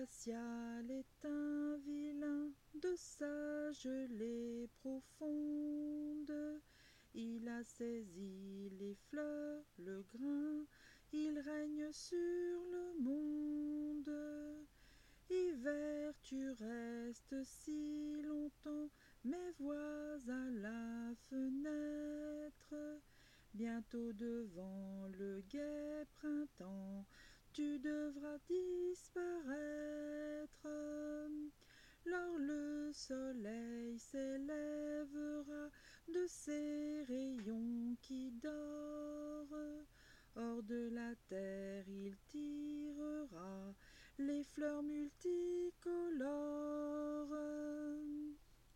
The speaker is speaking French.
glacial est un vilain, de sa gelée profonde. Il a saisi les fleurs, le grain, il règne sur le monde. Hiver, tu restes si longtemps, mes voix à la fenêtre. Bientôt devant le gai printemps, tu devras disparaître. Lors le soleil s'élèvera de ses rayons qui dorent. Hors de la terre il tirera les fleurs multicolores.